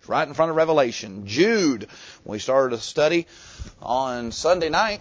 It's right in front of Revelation. Jude. We started a study on Sunday night,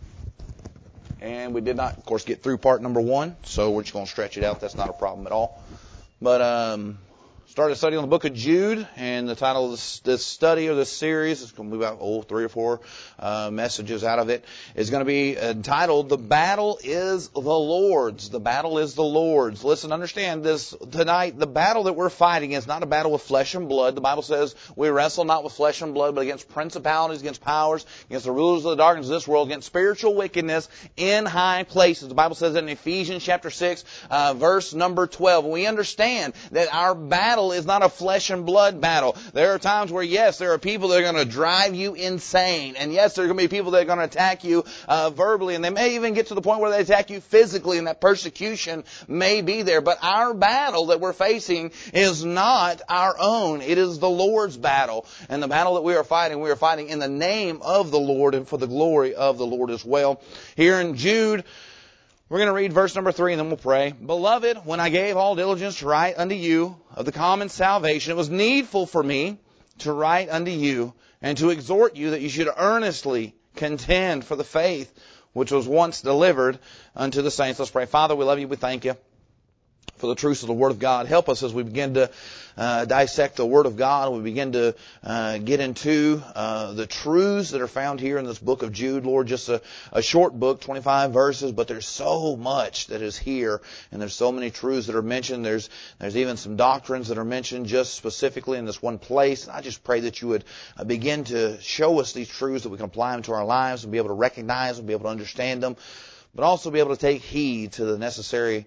and we did not, of course, get through part number 1, so we're just going to stretch it out. That's not a problem at all. But started studying on the book of Jude, and the title of this study or this series is going to be about 3 or 4 messages out of it. Is going to be entitled, "The Battle is the Lord's." The battle is the Lord's. Listen, understand this tonight. The battle that we're fighting is not a battle with flesh and blood. The Bible says we wrestle not with flesh and blood, but against principalities, against powers, against the rulers of the darkness of this world, against spiritual wickedness in high places. The Bible says in Ephesians chapter 6, verse number 12. We understand that our battle is not a flesh and blood battle. There are times where, yes, there are people that are going to drive you insane. And yes, there are going to be people that are going to attack you verbally. And they may even get to the point where they attack you physically, and that persecution may be there. But our battle that we're facing is not our own. It is the Lord's battle. And the battle that we are fighting in the name of the Lord and for the glory of the Lord as well. Here in Jude, we're going to read verse number 3 and then we'll pray. "Beloved, when I gave all diligence to write unto you of the common salvation, it was needful for me to write unto you and to exhort you that you should earnestly contend for the faith which was once delivered unto the saints." Let's pray. Father, we love you. We thank you for the truths of the Word of God. Help us as we begin to dissect the Word of God. We begin to get into the truths that are found here in this book of Jude. Lord, just a short book, 25 verses, but there's so much that is here, and there's so many truths that are mentioned. There's even some doctrines that are mentioned just specifically in this one place. And I just pray that you would begin to show us these truths, that we can apply them to our lives and be able to recognize them, be able to understand them, but also be able to take heed to the necessary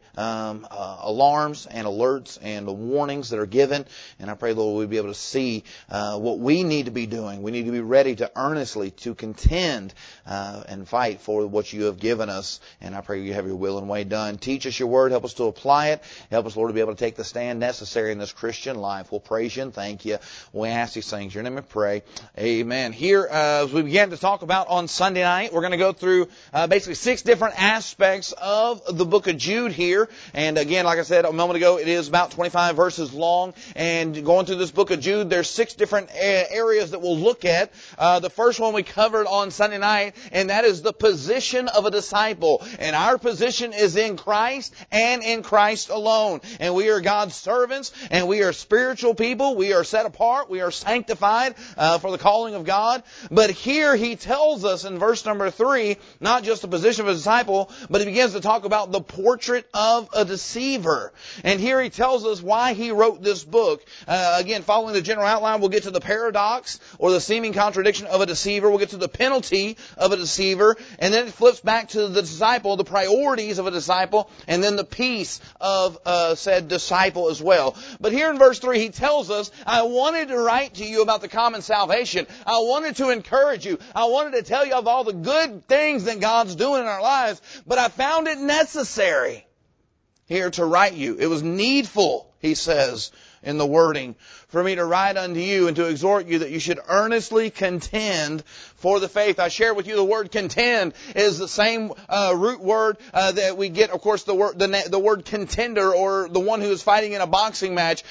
alarms and alerts and the warnings that are given. And I pray, Lord, we'll be able to see what we need to be doing. We need to be ready to earnestly to contend and fight for what you have given us. And I pray you have your will and way done. Teach us your word. Help us to apply it. Help us, Lord, to be able to take the stand necessary in this Christian life. We'll praise you and thank you. We ask these things in your name and pray. Amen. Here, as we began to talk about on Sunday night, we're going to go through basically 6 different aspects of the book of Jude here. And again, like I said a moment ago, it is about 25 verses long. And going through this book of Jude, there's 6 different areas that we'll look at. The first one we covered on Sunday night, and that is the position of a disciple. And our position is in Christ and in Christ alone. And we are God's servants, and we are spiritual people. We are set apart. We are sanctified for the calling of God. But here he tells us in verse number 3, not just the position of a disciple, but he begins to talk about the portrait of a deceiver. And here he tells us why he wrote this book. Again, following the general outline, we'll get to the paradox or the seeming contradiction of a deceiver. We'll get to the penalty of a deceiver. And then it flips back to the disciple, the priorities of a disciple, and then the peace of said disciple as well. But here in verse 3, he tells us, I wanted to write to you about the common salvation. I wanted to encourage you. I wanted to tell you of all the good things that God's doing in our lives. But I found it necessary here to write you. It was needful, he says in the wording, for me to write unto you and to exhort you that you should earnestly contend for the faith. I shared with you the word contend is the same root word that we get, of course, the word contender, or the one who is fighting in a boxing match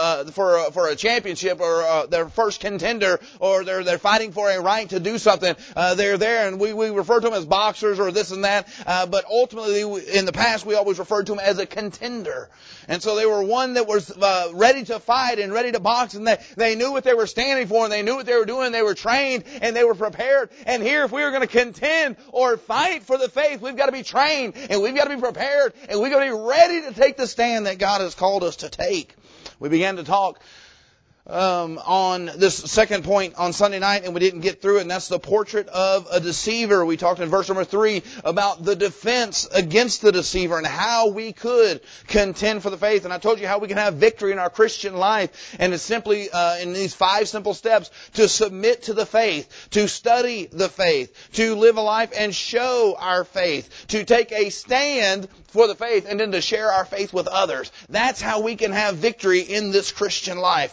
for a championship, or their first contender, or they're fighting for a right to do something. They're there, and we refer to them as boxers or this and that. But ultimately, in the past, we always referred to them as a contender. And so they were one that was ready to fight and ready to box, and they knew what they were standing for, and they knew what they were doing. They were trained and they were prepared. And here, if we are going to contend or fight for the faith, we've got to be trained and we've got to be prepared and we've got to be ready to take the stand that God has called us to take. We began to talk on this second point on Sunday night, and we didn't get through it, and that's the portrait of a deceiver. We talked in verse number 3 about the defense against the deceiver and how we could contend for the faith. And I told you how we can have victory in our Christian life, and it's simply in these 5 simple steps: to submit to the faith, to study the faith, to live a life and show our faith, to take a stand for the faith, and then to share our faith with others. That's how we can have victory in this Christian life. But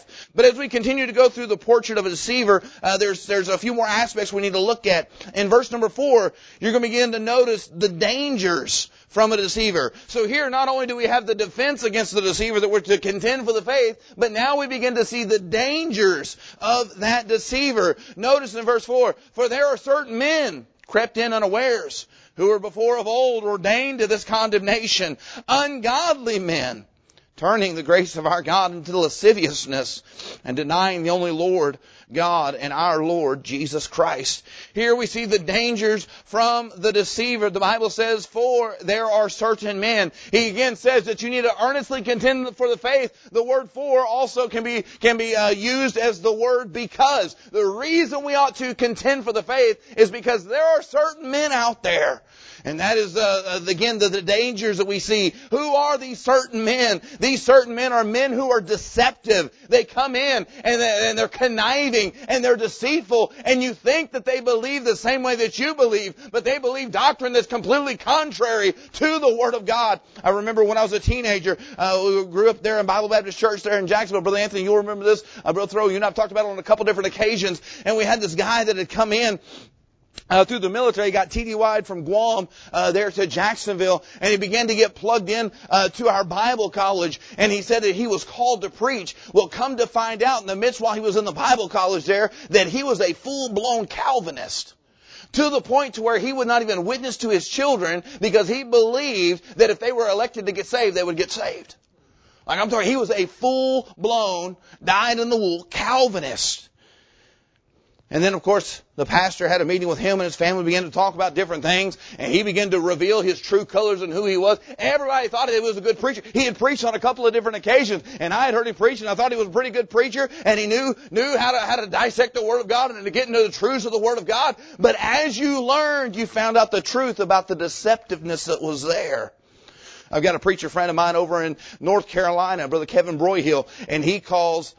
as we continue to go through the portrait of a deceiver, there's a few more aspects we need to look at. In verse number 4, you're going to begin to notice the dangers from a deceiver. So here, not only do we have the defense against the deceiver that we're to contend for the faith, but now we begin to see the dangers of that deceiver. Notice in verse 4, for there are certain men crept in unawares, who were before of old ordained to this condemnation, ungodly men, turning the grace of our God into lasciviousness, and denying the only Lord God and our Lord Jesus Christ. Here we see the dangers from the deceiver. The Bible says, for there are certain men. He again says that you need to earnestly contend for the faith. The word for also can be used as the word because. The reason we ought to contend for the faith is because there are certain men out there. And that is, again, the dangers that we see. Who are these certain men? These certain men are men who are deceptive. They come in and they're conniving and they're deceitful. And you think that they believe the same way that you believe, but they believe doctrine that's completely contrary to the Word of God. I remember when I was a teenager, we grew up there in Bible Baptist Church there in Jacksonville. Brother Anthony, you'll remember this. Brother Thoreau, you and I have talked about it on a couple different occasions. And we had this guy that had come in through the military. He got TDY'd from Guam there to Jacksonville, and he began to get plugged in to our Bible college, and he said that he was called to preach. Well, come to find out in the midst while he was in the Bible college there that he was a full-blown Calvinist, to the point to where he would not even witness to his children because he believed that if they were elected to get saved, they would get saved. Like I'm talking, he was a full-blown, dyed-in-the-wool Calvinist. And then, of course, the pastor had a meeting with him and his family, began to talk about different things, and he began to reveal his true colors and who he was. Everybody thought he was a good preacher. He had preached on a couple of different occasions, and I had heard him preach, and I thought he was a pretty good preacher, and he knew how to dissect the Word of God and to get into the truths of the Word of God. But as you learned, you found out the truth about the deceptiveness that was there. I've got a preacher friend of mine over in North Carolina, Brother Kevin Broyhill, and he calls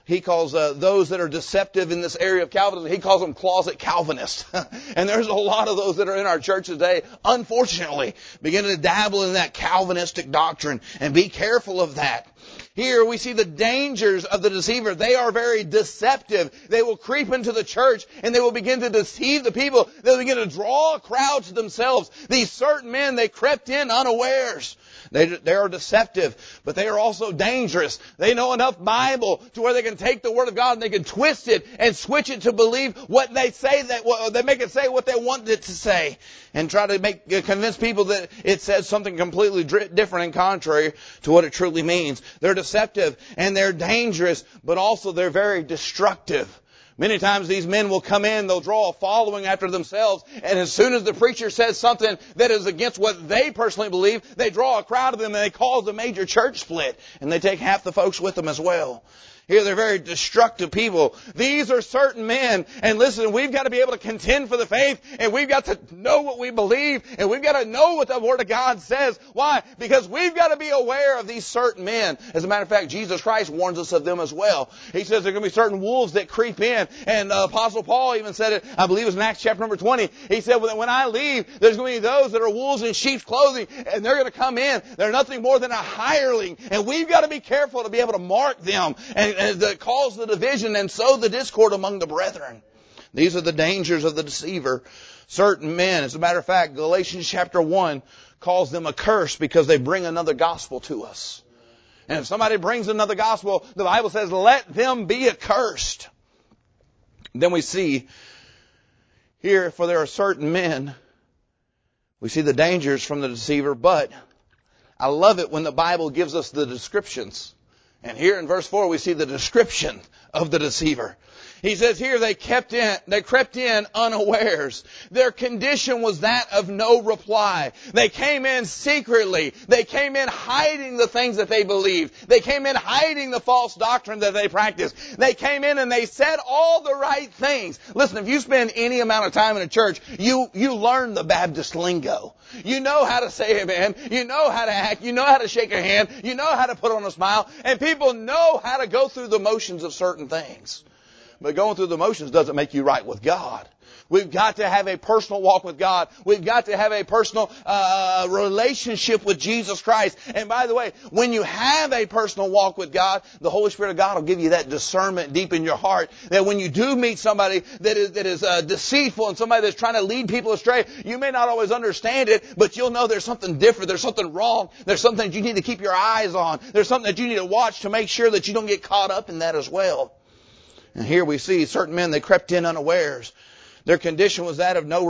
those that are deceptive in this area of Calvinism, he calls them closet Calvinists. And there's a lot of those that are in our church today, unfortunately, beginning to dabble in that Calvinistic doctrine, and be careful of that. Here we see the dangers of the deceiver. They are very deceptive. They will creep into the church and they will begin to deceive the people. They'll begin to draw a crowd to themselves. These certain men, they crept in unawares. They are deceptive, but they are also dangerous. They know enough Bible to where they can take the Word of God and they can twist it and switch it to believe what they say, they make it say what they want it to say, and try to convince people that it says something completely different and contrary to what it truly means. They're deceptive and they're dangerous, but also they're very destructive. Many times these men will come in, they'll draw a following after themselves, and as soon as the preacher says something that is against what they personally believe, they draw a crowd of them and they cause a major church split, and they take half the folks with them as well. Here they're very destructive people. These are certain men. And listen, we've got to be able to contend for the faith, and we've got to know what we believe, and we've got to know what the Word of God says. Why? Because we've got to be aware of these certain men. As a matter of fact, Jesus Christ warns us of them as well. He says there are going to be certain wolves that creep in. And Apostle Paul even said it, I believe it was in Acts chapter number 20. He said, when I leave, there's going to be those that are wolves in sheep's clothing, and they're going to come in. They're nothing more than a hireling. And we've got to be careful to be able to mark them and that cause the division and sow the discord among the brethren. These are the dangers of the deceiver. Certain men, as a matter of fact, Galatians chapter 1 calls them accursed because they bring another gospel to us. And if somebody brings another gospel, the Bible says, let them be accursed. Then we see here, for there are certain men, we see the dangers from the deceiver, but I love it when the Bible gives us the descriptions. And here in verse 4 we see the description of the deceiver. He says here they crept in unawares. Their condition was that of no reply. They came in secretly. They came in hiding the things that they believed. They came in hiding the false doctrine that they practiced. They came in and they said all the right things. Listen, if you spend any amount of time in a church, you learn the Baptist lingo. You know how to say amen. You know how to act. You know how to shake a hand. You know how to put on a smile. And people know how to go through the motions of certain things. But going through the motions doesn't make you right with God. We've got to have a personal walk with God. We've got to have a personal relationship with Jesus Christ. And by the way, when you have a personal walk with God, the Holy Spirit of God will give you that discernment deep in your heart that when you do meet somebody that is deceitful and somebody that's trying to lead people astray, you may not always understand it, but you'll know there's something different. There's something wrong. There's something that you need to keep your eyes on. There's something that you need to watch to make sure that you don't get caught up in that as well. And here we see certain men, they crept in unawares. Their condition was that of no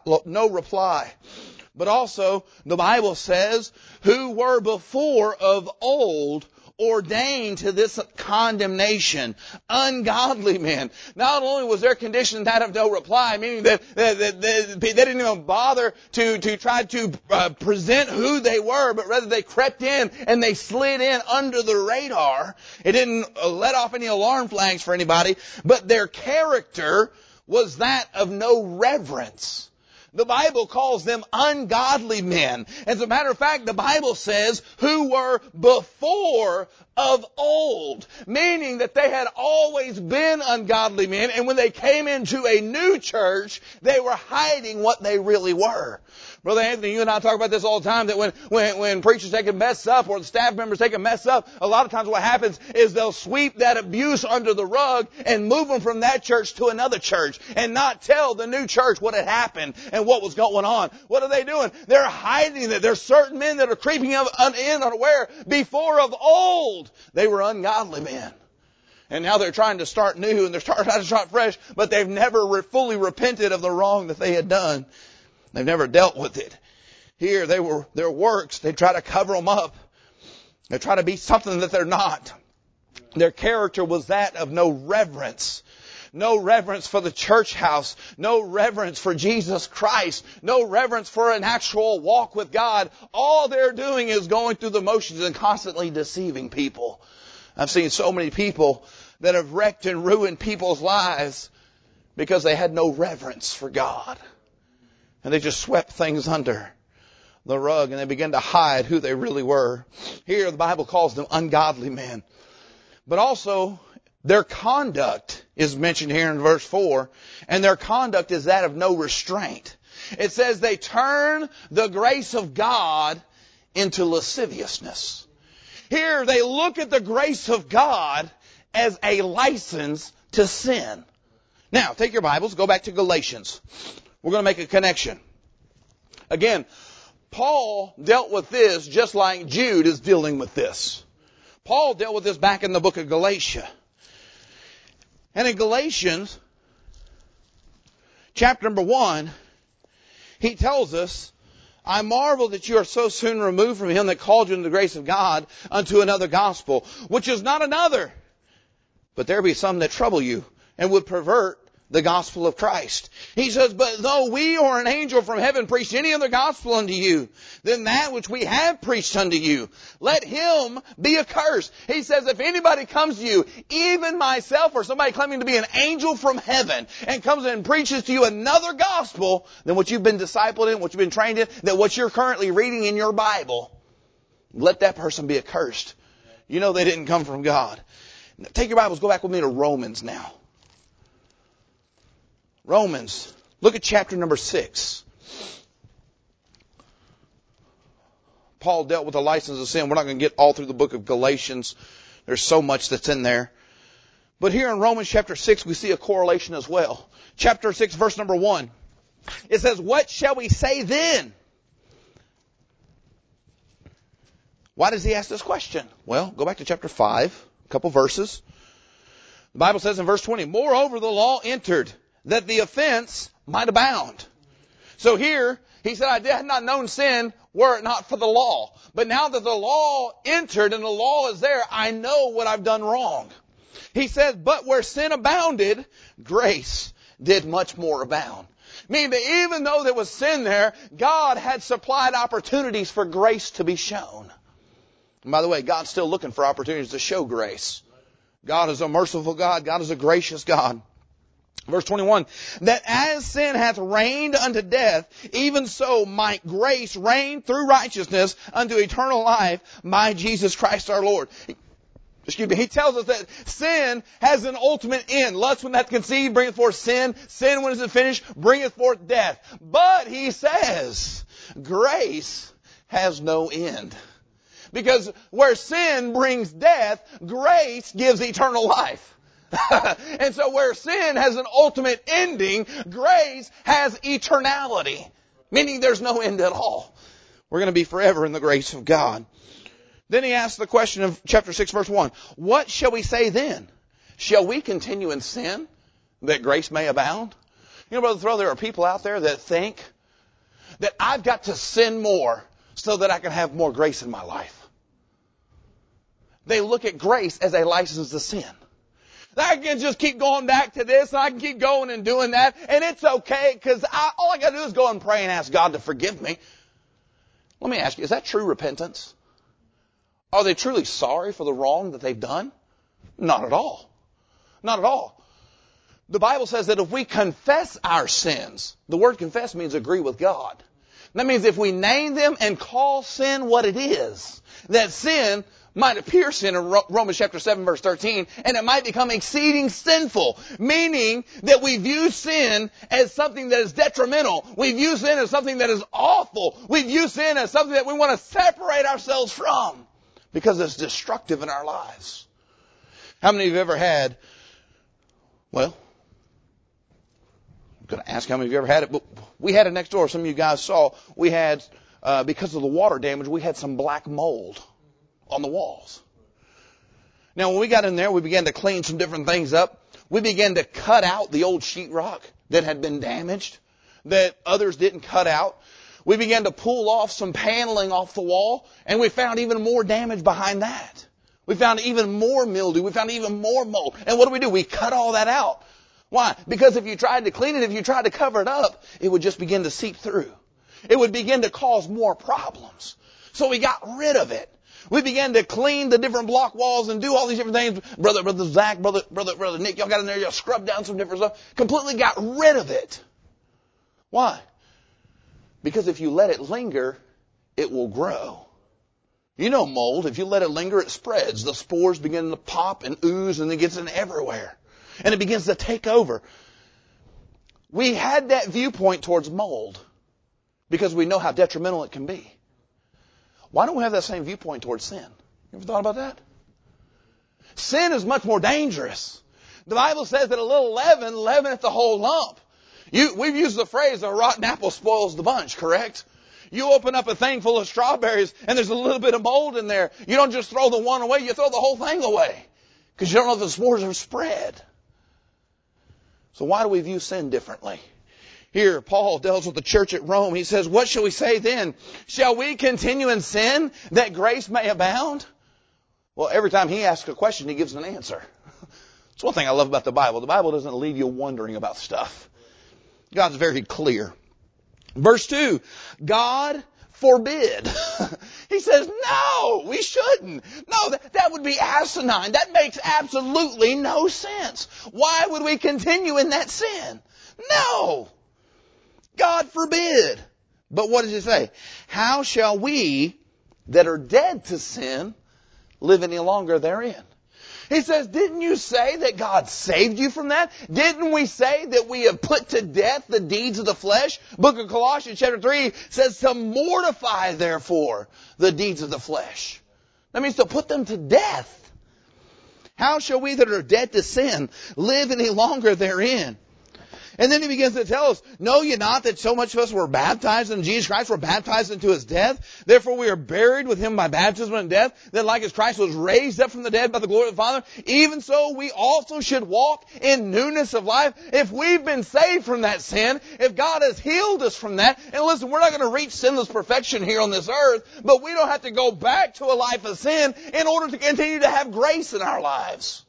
reply. But also, the Bible says, who were before of old ordained to this condemnation, ungodly men. Not only was their condition that of no reply, meaning that they didn't even bother to try to present who they were, but rather they crept in and they slid in under the radar. It didn't let off any alarm flags for anybody, but their character was that of no reverence. The Bible calls them ungodly men. As a matter of fact, the Bible says who were before of old, meaning that they had always been ungodly men, and when they came into a new church, they were hiding what they really were. Brother Anthony, you and I talk about this all the time, that when preachers take a mess up or the staff members take a mess up, a lot of times what happens is they'll sweep that abuse under the rug and move them from that church to another church and not tell the new church what had happened and what was going on. What are they doing? They're hiding it. There's certain men that are creeping in unaware. Before of old, they were ungodly men. And now they're trying to start new and they're trying to start fresh, but they've never fully repented of the wrong that they had done. They've never dealt with it. Here, their works, they try to cover them up. They try to be something that they're not. Their character was that of no reverence. No reverence for the church house. No reverence for Jesus Christ. No reverence for an actual walk with God. All they're doing is going through the motions and constantly deceiving people. I've seen so many people that have wrecked and ruined people's lives because they had no reverence for God. And they just swept things under the rug and they began to hide who they really were. Here the Bible calls them ungodly men. But also their conduct is mentioned here in verse 4. And their conduct is that of no restraint. It says they turn the grace of God into lasciviousness. Here they look at the grace of God as a license to sin. Now take your Bibles, go back to Galatians. We're going to make a connection. Again, Paul dealt with this just like Jude is dealing with this. Paul dealt with this back in the book of Galatia. And in Galatians, chapter number 1, he tells us, I marvel that you are so soon removed from him that called you into the grace of God unto another gospel, which is not another. But there be some that trouble you and would pervert the gospel of Christ. He says, but though we or an angel from heaven preach any other gospel unto you than that which we have preached unto you, let him be accursed. He says, if anybody comes to you, even myself or somebody claiming to be an angel from heaven, and comes and preaches to you another gospel than what you've been discipled in, what you've been trained in, than what you're currently reading in your Bible, let that person be accursed. You know they didn't come from God. Take your Bibles, go back with me to Romans now. Romans, look at chapter number 6. Paul dealt with the license of sin. We're not going to get all through the book of Galatians. There's so much that's in there. But here in Romans chapter 6, we see a correlation as well. Chapter 6, verse number 1. It says, what shall we say then? Why does he ask this question? Well, go back to chapter 5, a couple verses. The Bible says in verse 20, moreover, the law entered that the offense might abound. So here, he said, I had not known sin were it not for the law. But now that the law entered and the law is there, I know what I've done wrong. He says, but where sin abounded, grace did much more abound. Meaning that even though there was sin there, God had supplied opportunities for grace to be shown. And by the way, God's still looking for opportunities to show grace. God is a merciful God. God is a gracious God. Verse 21, that as sin hath reigned unto death, even so might grace reign through righteousness unto eternal life by Jesus Christ our Lord. He tells us that sin has an ultimate end. Lust, when that's conceived, bringeth forth sin. Sin, when it's finished, bringeth forth death. But he says, grace has no end. Because where sin brings death, grace gives eternal life. And so where sin has an ultimate ending, grace has eternality. Meaning there's no end at all. We're going to be forever in the grace of God. Then he asks the question of chapter 6, verse 1. What shall we say then? Shall we continue in sin that grace may abound? You know, Brother Thoreau, there are people out there that think that I've got to sin more so that I can have more grace in my life. They look at grace as a license to sin. I can just keep going back to this, and I can keep going and doing that, and it's okay, because all I got to do is go and pray and ask God to forgive me. Let me ask you, is that true repentance? Are they truly sorry for the wrong that they've done? Not at all. Not at all. The Bible says that if we confess our sins, the word confess means agree with God. That means if we name them and call sin what it is, that sin might appear sin in Romans chapter 7 verse 13, and it might become exceeding sinful, meaning that we view sin as something that is detrimental. We view sin as something that is awful. We view sin as something that we want to separate ourselves from because it's destructive in our lives. How many of you have ever had, well, I'm going to ask how many of you ever had it, but we had it next door. Some of you guys saw, we had, because of the water damage, we had some black mold on the walls. Now, when we got in there, we began to clean some different things up. We began to cut out the old sheetrock that had been damaged, that others didn't cut out. We began to pull off some paneling off the wall, and we found even more damage behind that. We found even more mildew. We found even more mold. And what do? We cut all that out. Why? Because if you tried to clean it, if you tried to cover it up, it would just begin to seep through. It would begin to cause more problems. So we got rid of it. We began to clean the different block walls and do all these different things. Brother Zach, Brother Nick, y'all got in there, y'all scrubbed down some different stuff. Completely got rid of it. Why? Because if you let it linger, it will grow. You know mold, if you let it linger, it spreads. The spores begin to pop and ooze, and it gets in everywhere. And it begins to take over. We had that viewpoint towards mold because we know how detrimental it can be. Why don't we have that same viewpoint towards sin? You ever thought about that? Sin is much more dangerous. The Bible says that a little leaven leaveneth the whole lump. We've used the phrase, a rotten apple spoils the bunch, correct? You open up a thing full of strawberries and there's a little bit of mold in there. You don't just throw the one away, you throw the whole thing away. Because you don't know if the spores are spread. So why do we view sin differently? Here, Paul deals with the church at Rome. He says, what shall we say then? Shall we continue in sin that grace may abound? Well, every time he asks a question, he gives an answer. That's one thing I love about the Bible. The Bible doesn't leave you wondering about stuff. God's very clear. Verse 2, God forbid. He says, no, we shouldn't. No, that would be asinine. That makes absolutely no sense. Why would we continue in that sin? No. God forbid. But what does it say? How shall we that are dead to sin live any longer therein? He says, didn't you say that God saved you from that? Didn't we say that we have put to death the deeds of the flesh? Book of Colossians chapter 3 says to mortify, therefore, the deeds of the flesh. That means to put them to death. How shall we that are dead to sin live any longer therein? And then he begins to tell us, know ye not that so much of us were baptized in Jesus Christ, were baptized into his death? Therefore we are buried with him by baptism in death, that like as Christ was raised up from the dead by the glory of the Father, even so we also should walk in newness of life. If we've been saved from that sin, if God has healed us from that, and listen, we're not going to reach sinless perfection here on this earth, but we don't have to go back to a life of sin in order to continue to have grace in our lives.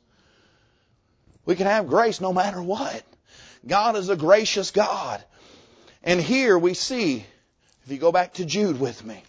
We can have grace no matter what. God is a gracious God. And here we see, if you go back to Jude with me,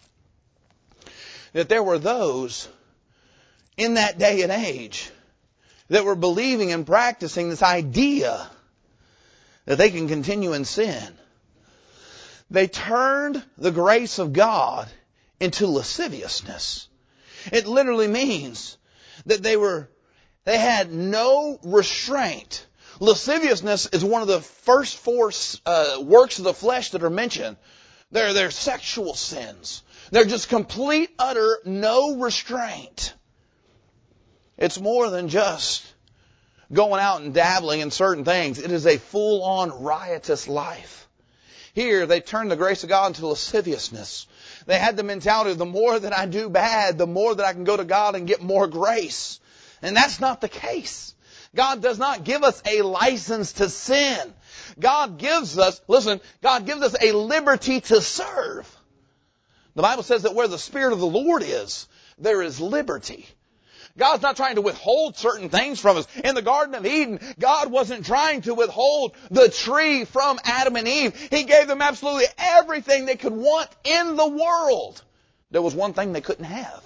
that there were those in that day and age that were believing and practicing this idea that they can continue in sin. They turned the grace of God into lasciviousness. It literally means that they had no restraint. Lasciviousness is one of the first four works of the flesh that are mentioned. They're sexual sins. They're just complete, utter, no restraint. It's more than just going out and dabbling in certain things. It is a full-on riotous life. Here, they turned the grace of God into lasciviousness. They had the mentality, the more that I do bad, the more that I can go to God and get more grace. And that's not the case. God does not give us a license to sin. God gives us a liberty to serve. The Bible says that where the Spirit of the Lord is, there is liberty. God's not trying to withhold certain things from us. In the Garden of Eden, God wasn't trying to withhold the tree from Adam and Eve. He gave them absolutely everything they could want in the world. There was one thing they couldn't have.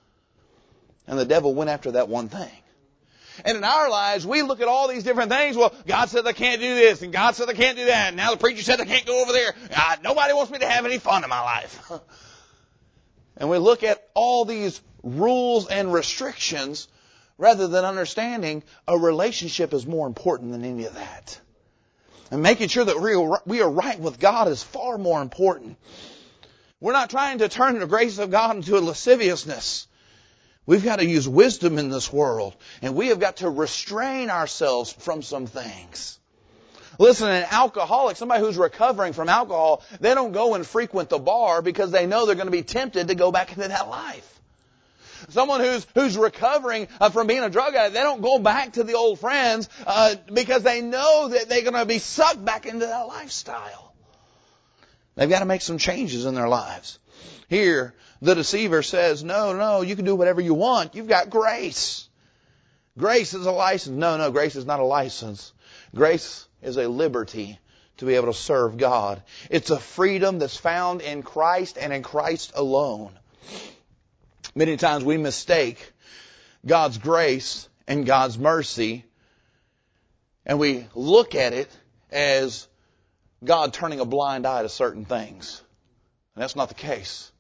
And the devil went after that one thing. And in our lives, we look at all these different things. Well, God said I can't do this, and God said I can't do that, and now the preacher said I can't go over there. Nobody wants me to have any fun in my life. And we look at all these rules and restrictions rather than understanding a relationship is more important than any of that. And making sure that we are right with God is far more important. We're not trying to turn the grace of God into a lasciviousness. We've got to use wisdom in this world, and we have got to restrain ourselves from some things. Listen, an alcoholic, somebody who's recovering from alcohol, they don't go and frequent the bar because they know they're going to be tempted to go back into that life. Someone who's recovering from being a drug addict, they don't go back to the old friends because they know that they're going to be sucked back into that lifestyle. They've got to make some changes in their lives. Here, the deceiver says, no, you can do whatever you want. You've got grace. Grace is a license. No, grace is not a license. Grace is a liberty to be able to serve God. It's a freedom that's found in Christ and in Christ alone. Many times we mistake God's grace and God's mercy, and we look at it as God turning a blind eye to certain things. And that's not the case.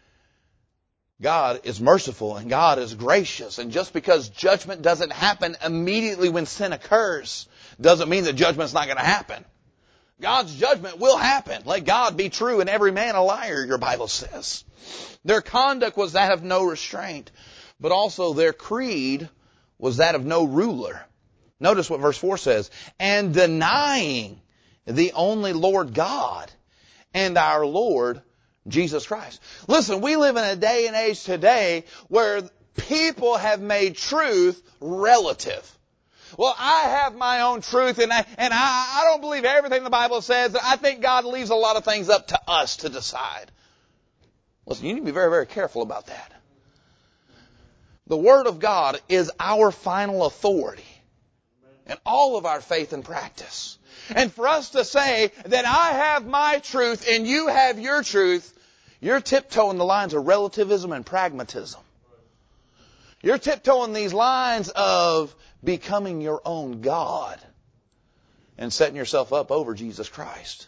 God is merciful and God is gracious. And just because judgment doesn't happen immediately when sin occurs doesn't mean that judgment's not going to happen. God's judgment will happen. Let God be true and every man a liar, your Bible says. Their conduct was that of no restraint, but also their creed was that of no ruler. Notice what verse 4 says. And denying the only Lord God and our Lord Jesus Christ. Listen, we live in a day and age today where people have made truth relative. Well, I have my own truth, and I don't believe everything the Bible says. I think God leaves a lot of things up to us to decide. Listen, you need to be very, very careful about that. The Word of God is our final authority in all of our faith and practice. And for us to say that I have my truth and you have your truth, you're tiptoeing the lines of relativism and pragmatism. You're tiptoeing these lines of becoming your own God and setting yourself up over Jesus Christ.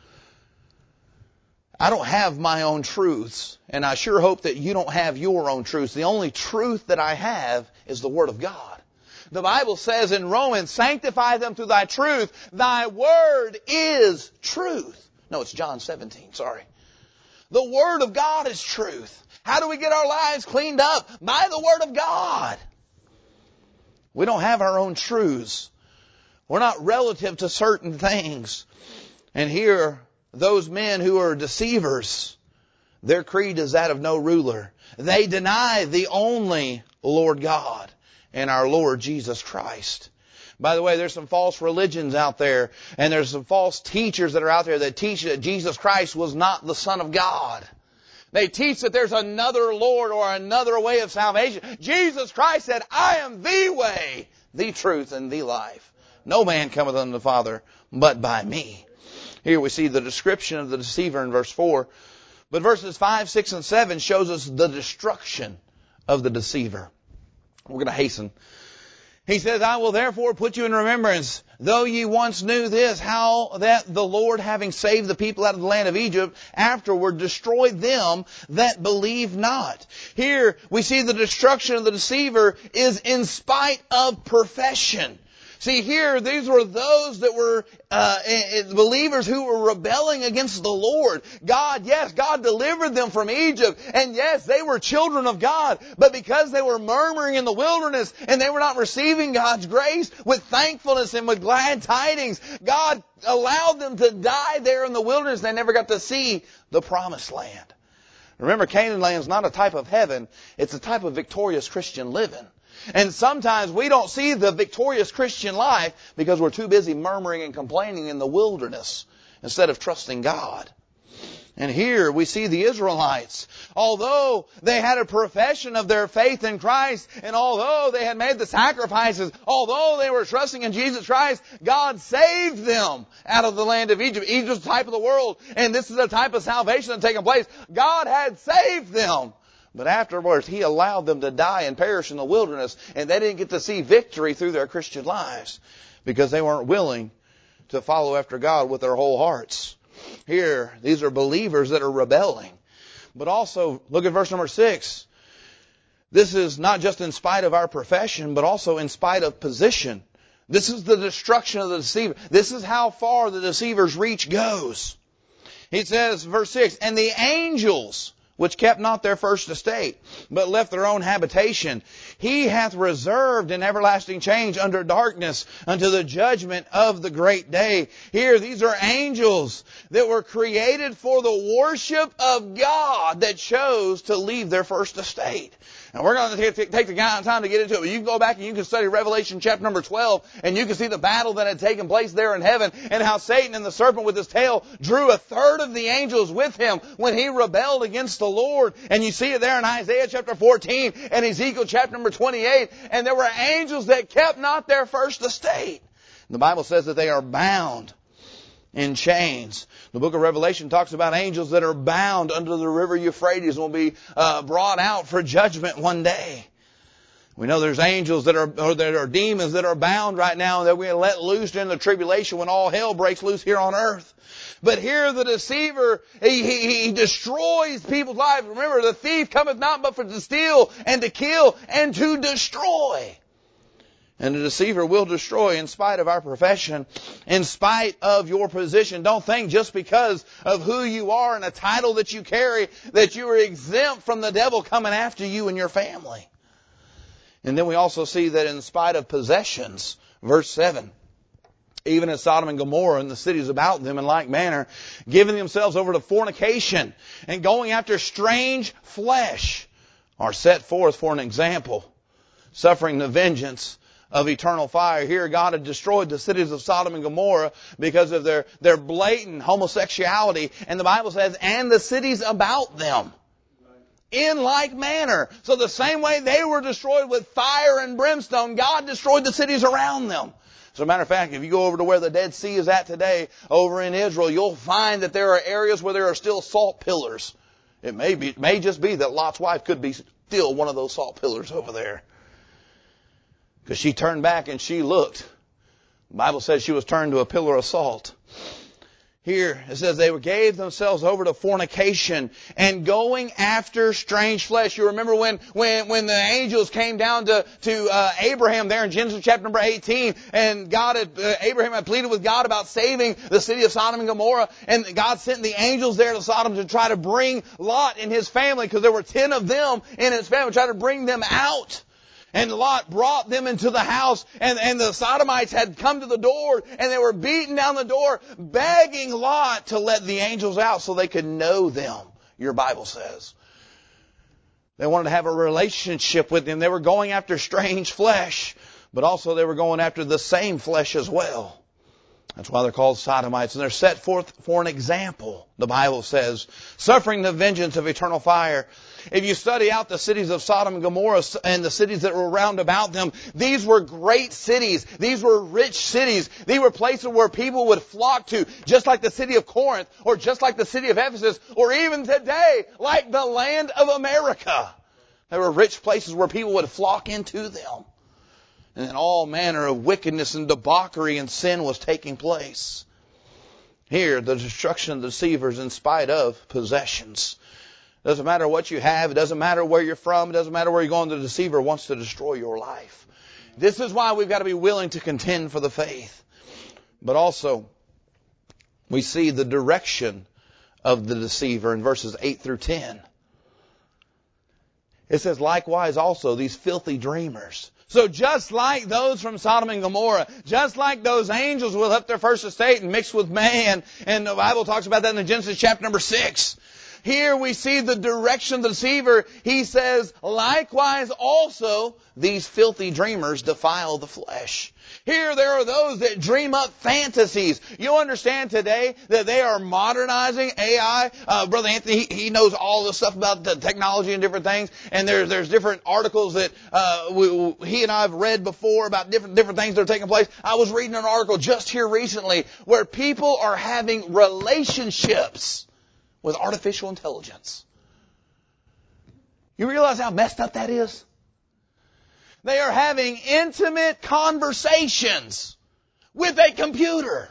I don't have my own truths, and I sure hope that you don't have your own truths. The only truth that I have is the Word of God. The Bible says in Romans, sanctify them through thy truth. Thy word is truth. No, it's John 17, sorry. The Word of God is truth. How do we get our lives cleaned up? By the Word of God. We don't have our own truths. We're not relative to certain things. And here, those men who are deceivers, their creed is that of no ruler. They deny the only Lord God and our Lord Jesus Christ. By the way, there's some false religions out there, and there's some false teachers that are out there that teach that Jesus Christ was not the Son of God. They teach that there's another Lord or another way of salvation. Jesus Christ said, I am the way, the truth, and the life. No man cometh unto the Father but by me. Here we see the description of the deceiver in verse 4. But verses 5, 6, and 7 shows us the destruction of the deceiver. We're going to hasten. He says, I will therefore put you in remembrance, though ye once knew this, how that the Lord, having saved the people out of the land of Egypt, afterward destroyed them that believe not. Here we see the destruction of the deceiver is in spite of profession. See, here, these were those that were believers who were rebelling against the Lord. God delivered them from Egypt. And yes, they were children of God. But because they were murmuring in the wilderness and they were not receiving God's grace with thankfulness and with glad tidings, God allowed them to die there in the wilderness. They never got to see the promised land. Remember, Canaan land is not a type of heaven. It's a type of victorious Christian living. And sometimes we don't see the victorious Christian life because we're too busy murmuring and complaining in the wilderness instead of trusting God. And here we see the Israelites, although they had a profession of their faith in Christ, and although they had made the sacrifices, although they were trusting in Jesus Christ, God saved them out of the land of Egypt. Egypt's the type of the world, and this is the type of salvation that's taken place. God had saved them. But afterwards, He allowed them to die and perish in the wilderness, and they didn't get to see victory through their Christian lives because they weren't willing to follow after God with their whole hearts. Here, these are believers that are rebelling. But also, look at verse number 6. This is not just in spite of our profession, but also in spite of position. This is the destruction of the deceiver. This is how far the deceiver's reach goes. He says, verse 6, and the angels which kept not their first estate, but left their own habitation, He hath reserved in everlasting change under darkness unto the judgment of the great day. Here, these are angels that were created for the worship of God that chose to leave their first estate. And we're going to take the time to get into it. But you can go back and you can study Revelation chapter number 12, and you can see the battle that had taken place there in heaven, and how Satan and the serpent with his tail drew a third of the angels with him when he rebelled against the Lord. And you see it there in Isaiah chapter 14 and Ezekiel chapter number 28. And there were angels that kept not their first estate. And the Bible says that they are bound in chains. The book of Revelation talks about angels that are bound under the river Euphrates and will be brought out for judgment one day. We know there's angels that are demons that are bound right now that we let loose during the tribulation when all hell breaks loose here on earth. But here the deceiver, he destroys people's lives. Remember, the thief cometh not but for to steal and to kill and to destroy. And the deceiver will destroy in spite of our profession, in spite of your position. Don't think just because of who you are and a title that you carry that you are exempt from the devil coming after you and your family. And then we also see that in spite of possessions, verse 7, even as Sodom and Gomorrah and the cities about them in like manner, giving themselves over to fornication and going after strange flesh, are set forth for an example, suffering the vengeance of eternal fire. Here God had destroyed the cities of Sodom and Gomorrah because of their blatant homosexuality. And the Bible says, and the cities about them in like manner. So the same way they were destroyed with fire and brimstone, God destroyed the cities around them. As a matter of fact, if you go over to where the Dead Sea is at today, over in Israel, you'll find that there are areas where there are still salt pillars. It may just be that Lot's wife could be still one of those salt pillars over there. Because she turned back and she looked. The Bible says she was turned to a pillar of salt. Here it says they gave themselves over to fornication and going after strange flesh. You remember when the angels came down to Abraham there in Genesis chapter number 18, and Abraham had pleaded with God about saving the city of Sodom and Gomorrah, and God sent the angels there to Sodom to try to bring Lot and his family, because there were 10 of them in his family, try to bring them out. And Lot brought them into the house, and the Sodomites had come to the door, and they were beating down the door, begging Lot to let the angels out so they could know them, your Bible says. They wanted to have a relationship with them. They were going after strange flesh, but also they were going after the same flesh as well. That's why they're called sodomites. And they're set forth for an example, the Bible says, suffering the vengeance of eternal fire. If you study out the cities of Sodom and Gomorrah and the cities that were round about them, these were great cities. These were rich cities. These were places where people would flock to, just like the city of Corinth, or just like the city of Ephesus, or even today, like the land of America. There were rich places where people would flock into them. And then all manner of wickedness and debauchery and sin was taking place. Here, the destruction of the deceivers in spite of possessions. It doesn't matter what you have. It doesn't matter where you're from. It doesn't matter where you're going. The deceiver wants to destroy your life. This is why we've got to be willing to contend for the faith. But also, we see the direction of the deceiver in verses 8 through 10. It says, likewise also these filthy dreamers. So just like those from Sodom and Gomorrah, just like those angels who left their first estate and mixed with man, and the Bible talks about that in Genesis chapter number 6. Here we see the direction of the deceiver. He says, likewise also these filthy dreamers defile the flesh. Here there are those that dream up fantasies. You understand today that they are modernizing AI. Brother Anthony, he knows all the stuff about the technology and different things. And there's different articles that he and I have read before about different things that are taking place. I was reading an article just here recently where people are having relationships with artificial intelligence. You realize how messed up that is? They are having intimate conversations with a computer.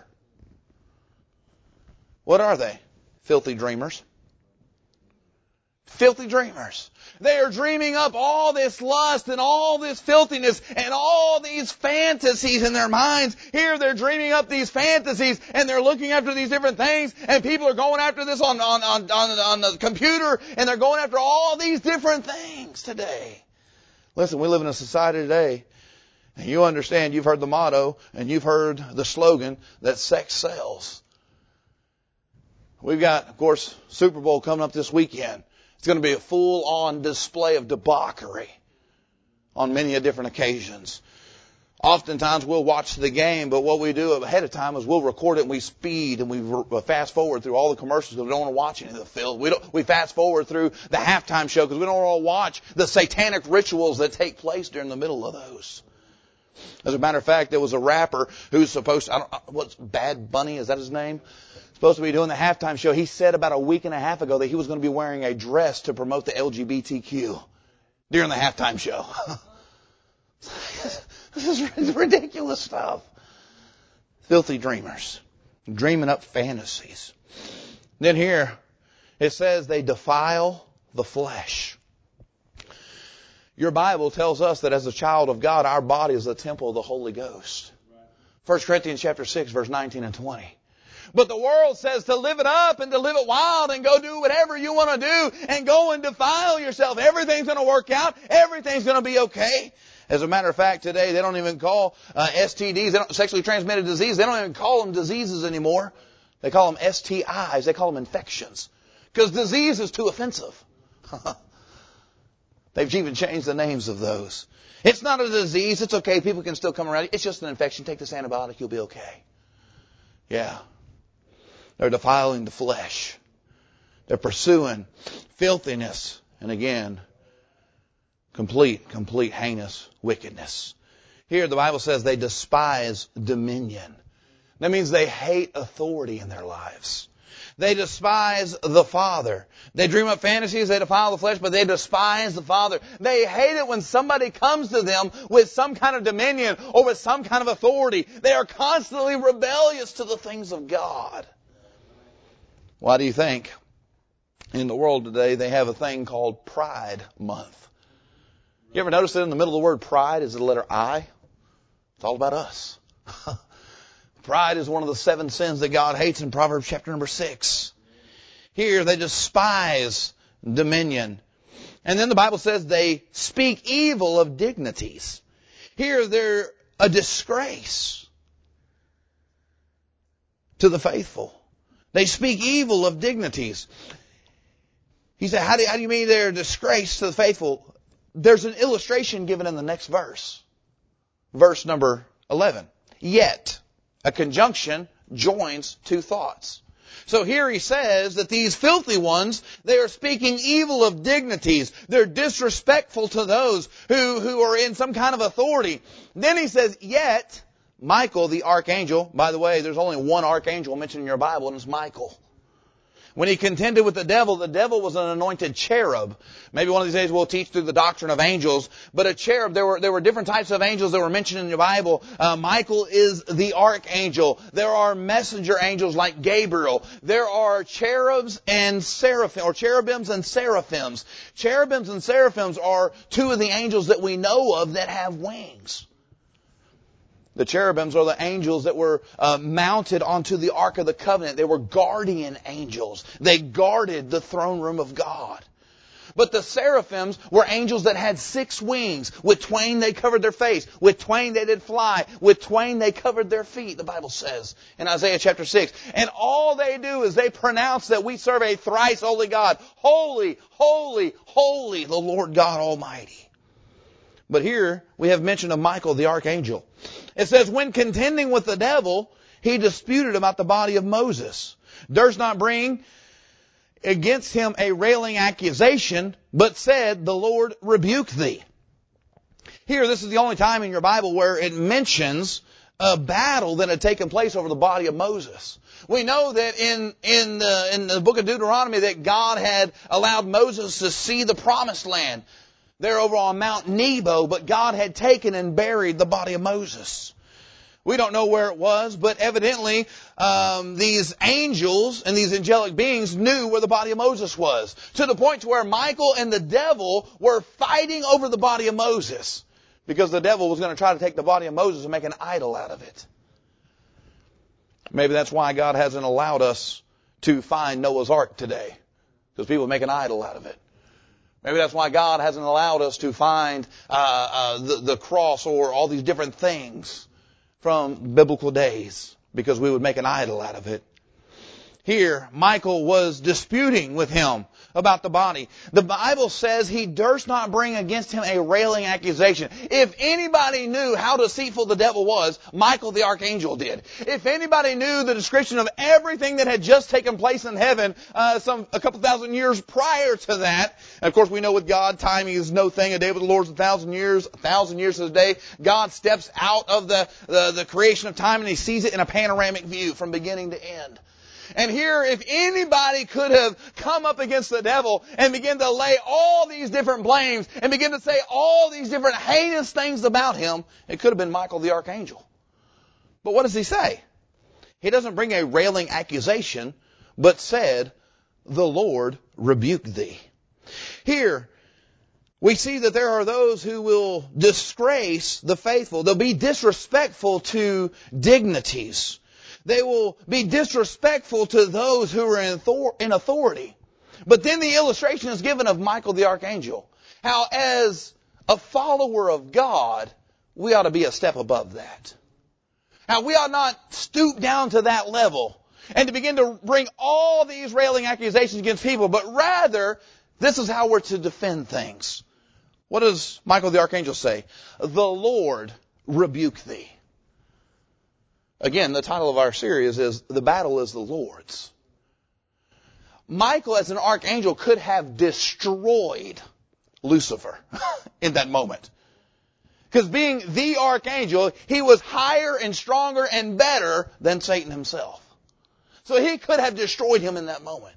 What are they? Filthy dreamers. Filthy dreamers. They are dreaming up all this lust and all this filthiness and all these fantasies in their minds. Here they're dreaming up these fantasies and they're looking after these different things, and people are going after this on the computer, and they're going after all these different things today. Listen, we live in a society today, and you understand, you've heard the motto and you've heard the slogan that sex sells. We've got, of course, Super Bowl coming up this weekend. It's going to be a full-on display of debauchery on many different occasions. Oftentimes we'll watch the game, but what we do ahead of time is we'll record it and we speed and we fast forward through all the commercials because we don't want to watch any of the film. We fast forward through the halftime show because we don't want to watch the satanic rituals that take place during the middle of those. As a matter of fact, there was a rapper who's supposed to, what's Bad Bunny, is that his name? Supposed to be doing the halftime show. He said about a week and a half ago that he was going to be wearing a dress to promote the LGBTQ during the halftime show. This is ridiculous stuff. Filthy dreamers. Dreaming up fantasies. Then here, it says they defile the flesh. Your Bible tells us that as a child of God, our body is the temple of the Holy Ghost. 1 Corinthians chapter 6, verse 19 and 20. But the world says to live it up and to live it wild and go do whatever you want to do and go and defile yourself. Everything's going to work out. Everything's going to be okay. As a matter of fact, today they don't even call STDs, sexually transmitted disease, they don't even call them diseases anymore. They call them STIs. They call them infections. Because disease is too offensive. They've even changed the names of those. It's not a disease. It's okay. People can still come around. It's just an infection. Take this antibiotic. You'll be okay. Yeah. They're defiling the flesh. They're pursuing filthiness. And again, complete heinous wickedness. Here the Bible says they despise dominion. That means they hate authority in their lives. They despise the Father. They dream up fantasies, they defile the flesh, but they despise the Father. They hate it when somebody comes to them with some kind of dominion or with some kind of authority. They are constantly rebellious to the things of God. Why do you think in the world today they have a thing called Pride Month? You ever notice that in the middle of the word pride is the letter I? It's all about us. Pride is one of the 7 sins that God hates in Proverbs chapter number 6. Here they despise dominion. And then the Bible says they speak evil of dignities. Here they're a disgrace to the faithful. They speak evil of dignities. He said, how do you mean they're a disgrace to the faithful? There's an illustration given in the next verse. Verse number 11. Yet, a conjunction joins 2 thoughts. So here he says that these filthy ones, they are speaking evil of dignities. They're disrespectful to those who are in some kind of authority. Then he says, yet, Michael, the archangel, by the way, there's only one archangel mentioned in your Bible, and it's Michael. When he contended with the devil was an anointed cherub. Maybe one of these days we'll teach through the doctrine of angels. But a cherub, there were different types of angels that were mentioned in the Bible. Michael is the archangel. There are messenger angels like Gabriel. There are cherubs and seraphim, or cherubims and seraphims. Cherubims and seraphims are two of the angels that we know of that have wings. The cherubims are the angels that were mounted onto the Ark of the Covenant. They were guardian angels. They guarded the throne room of God. But the seraphims were angels that had 6 wings. With twain they covered their face. With twain they did fly. With twain they covered their feet, the Bible says in Isaiah chapter 6. And all they do is they pronounce that we serve a thrice holy God. Holy, holy, holy, the Lord God Almighty. But here we have mention of Michael the archangel. It says, when contending with the devil, he disputed about the body of Moses. Durst not bring against him a railing accusation, but said, the Lord rebuke thee. Here, this is the only time in your Bible where it mentions a battle that had taken place over the body of Moses. We know that in the book of Deuteronomy that God had allowed Moses to see the promised land. They're over on Mount Nebo, but God had taken and buried the body of Moses. We don't know where it was, but evidently these angels and these angelic beings knew where the body of Moses was, to the point to where Michael and the devil were fighting over the body of Moses, because the devil was going to try to take the body of Moses and make an idol out of it. Maybe that's why God hasn't allowed us to find Noah's Ark today, because people make an idol out of it. Maybe that's why God hasn't allowed us to find the cross or all these different things from biblical days, because we would make an idol out of it. Here, Michael was disputing with him about the body. The Bible says he durst not bring against him a railing accusation. If anybody knew how deceitful the devil was, Michael the archangel did. If anybody knew the description of everything that had just taken place in heaven a couple thousand years prior to that, and of course we know with God, timing is no thing. A day with the Lord is 1,000 years. 1,000 years is a day. God steps out of the creation of time and He sees it in a panoramic view from beginning to end. And here, if anybody could have come up against the devil and begin to lay all these different blames and begin to say all these different heinous things about him, it could have been Michael the archangel. But what does he say? He doesn't bring a railing accusation, but said, the Lord rebuke thee. Here, we see that there are those who will disgrace the faithful. They'll be disrespectful to dignities. They will be disrespectful to those who are in authority. But then the illustration is given of Michael the archangel. How as a follower of God, we ought to be a step above that. How we ought not stoop down to that level and to begin to bring all these railing accusations against people, but rather, this is how we're to defend things. What does Michael the archangel say? The Lord rebuke thee. Again, the title of our series is The Battle is the Lord's. Michael, as an archangel, could have destroyed Lucifer in that moment. Because being the archangel, he was higher and stronger and better than Satan himself. So he could have destroyed him in that moment.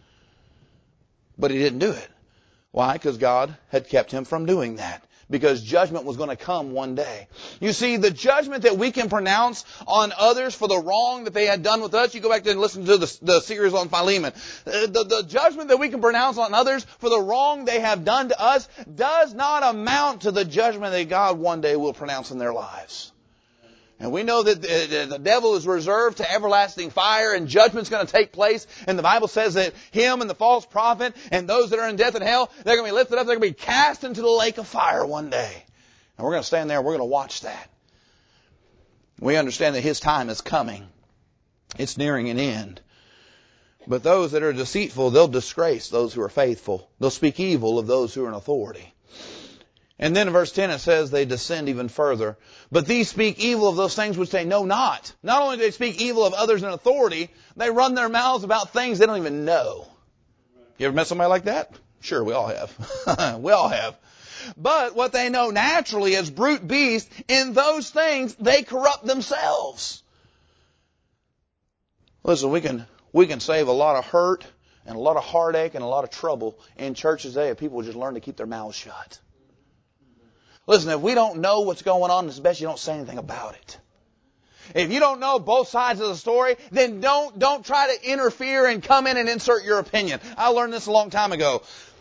But he didn't do it. Why? Because God had kept him from doing that. Because judgment was going to come one day. You see, the judgment that we can pronounce on others for the wrong that they had done with us, you go back and listen to the series on Philemon. The judgment that we can pronounce on others for the wrong they have done to us does not amount to the judgment that God one day will pronounce in their lives. And we know that the devil is reserved to everlasting fire, and judgment's going to take place. And the Bible says that him and the false prophet and those that are in death and hell, they're going to be lifted up. They're going to be cast into the lake of fire one day. And we're going to stand there and we're going to watch that. We understand that his time is coming. It's nearing an end. But those that are deceitful, they'll disgrace those who are faithful. They'll speak evil of those who are in authority. And then in verse 10 it says they descend even further. But these speak evil of those things which they know not. Not only do they speak evil of others in authority, they run their mouths about things they don't even know. You ever met somebody like that? Sure, we all have. We all have. But what they know naturally as brute beasts, in those things they corrupt themselves. Listen, we can save a lot of hurt and a lot of heartache and a lot of trouble in churches today if people just learn to keep their mouths shut. Listen, if we don't know what's going on, it's best you don't say anything about it. If you don't know both sides of the story, then don't try to interfere and come in and insert your opinion. I learned this a long time ago.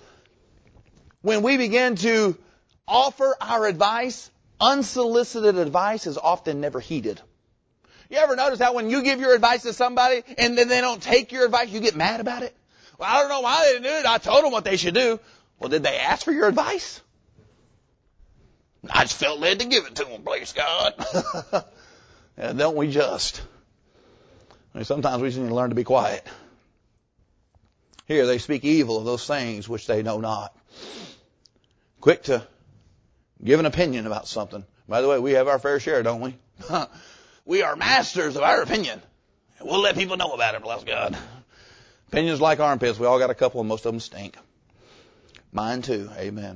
When we begin to offer our advice, unsolicited advice is often never heeded. You ever notice how when you give your advice to somebody and then they don't take your advice, you get mad about it? Well, I don't know why they didn't do it. I told them what they should do. Well, did they ask for your advice? I just felt led to give it to them, praise God. And don't we just? I mean, sometimes we just need to learn to be quiet. Here they speak evil of those things which they know not. Quick to give an opinion about something. By the way, we have our fair share, don't we? We are masters of our opinion. We'll let people know about it, bless God. Opinions like armpits. We all got a couple and most of them stink. Mine too. Amen.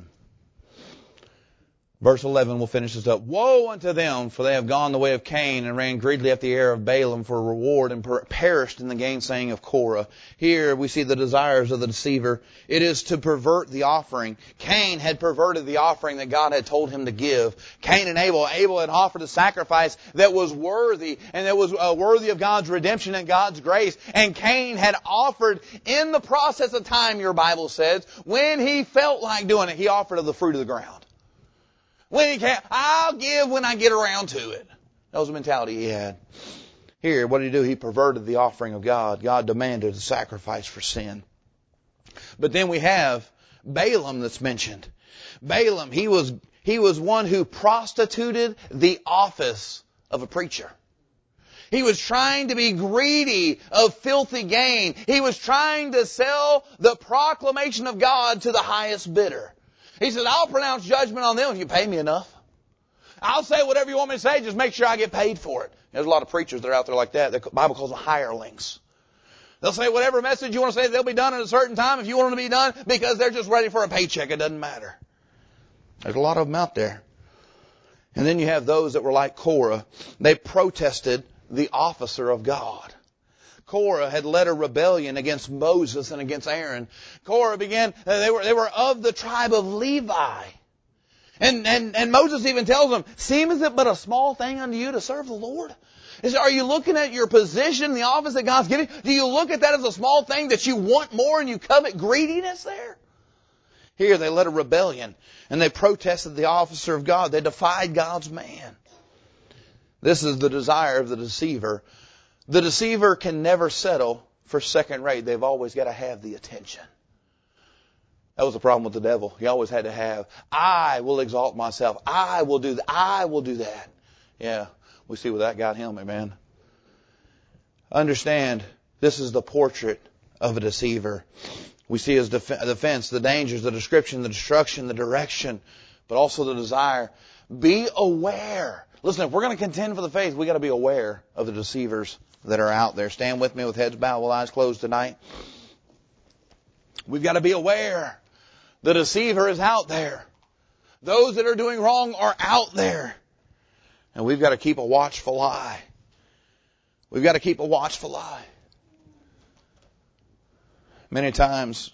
Verse 11, we'll finish this up. Woe unto them, for they have gone the way of Cain and ran greedily after the heir of Balaam for a reward and perished in the gainsaying of Korah. Here we see the desires of the deceiver. It is to pervert the offering. Cain had perverted the offering that God had told him to give. Cain and Abel had offered a sacrifice that was worthy and that was worthy of God's redemption and God's grace. And Cain had offered in the process of time, your Bible says, when he felt like doing it, he offered of the fruit of the ground. When he can, I'll give when I get around to it. That was the mentality he had. Here, what did he do? He perverted the offering of God. God demanded a sacrifice for sin. But then we have Balaam that's mentioned. Balaam, he was one who prostituted the office of a preacher. He was trying to be greedy of filthy gain. He was trying to sell the proclamation of God to the highest bidder. He says, I'll pronounce judgment on them if you pay me enough. I'll say whatever you want me to say, just make sure I get paid for it. There's a lot of preachers that are out there like that. The Bible calls them hirelings. They'll say whatever message you want to say, they'll be done at a certain time if you want them to be done because they're just ready for a paycheck. It doesn't matter. There's a lot of them out there. And then you have those that were like Korah. They protested the officer of God. Korah had led a rebellion against Moses and against Aaron. Korah they were of the tribe of Levi. And Moses even tells them, seemeth it but a small thing unto you to serve the Lord? Are you looking at your position, the office that God's giving? Do you look at that as a small thing that you want more and you covet greediness there? Here they led a rebellion and they protested the officer of God. They defied God's man. This is the desire of the deceiver. The deceiver can never settle for second rate. They've always got to have the attention. That was the problem with the devil. He always had to have, I will exalt myself. I will do that. I will do that. Yeah, we see where that got him, amen. Understand, this is the portrait of a deceiver. We see his defense, the dangers, the description, the destruction, the direction, but also the desire. Be aware. Listen, if we're going to contend for the faith, we've got to be aware of the deceivers that are out there. Stand with me with heads bowed while eyes closed tonight. We've got to be aware. The deceiver is out there. Those that are doing wrong are out there. And we've got to keep a watchful eye. We've got to keep a watchful eye. Many times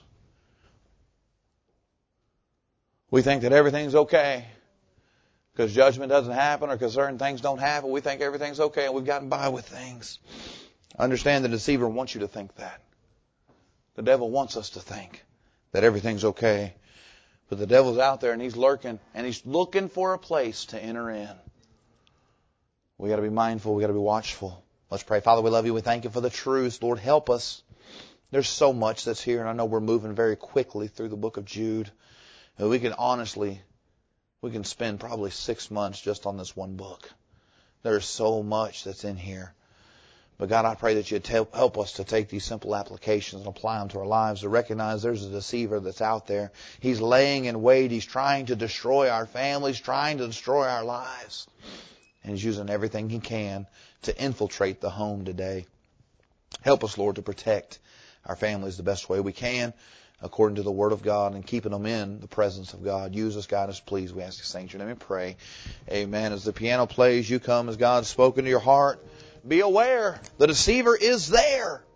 we think that everything's okay because judgment doesn't happen or because certain things don't happen. We think everything's okay and we've gotten by with things. Understand the deceiver wants you to think that. The devil wants us to think that everything's okay. But the devil's out there and he's lurking and he's looking for a place to enter in. We got to be mindful. We got to be watchful. Let's pray. Father, we love you. We thank you for the truth. Lord, help us. There's so much that's here, and I know we're moving very quickly through the book of Jude. And we can spend probably 6 months just on this one book. There's so much that's in here. But God, I pray that you'd help us to take these simple applications and apply them to our lives, to recognize there's a deceiver that's out there. He's laying in wait. He's trying to destroy our families, trying to destroy our lives. And he's using everything he can to infiltrate the home today. Help us, Lord, to protect our families the best way we can, according to the Word of God, and keeping them in the presence of God. Use us, guide us, please. We ask you, Saint, your name and pray. Amen. As the piano plays, you come as God's spoken to your heart. Be aware. The deceiver is there.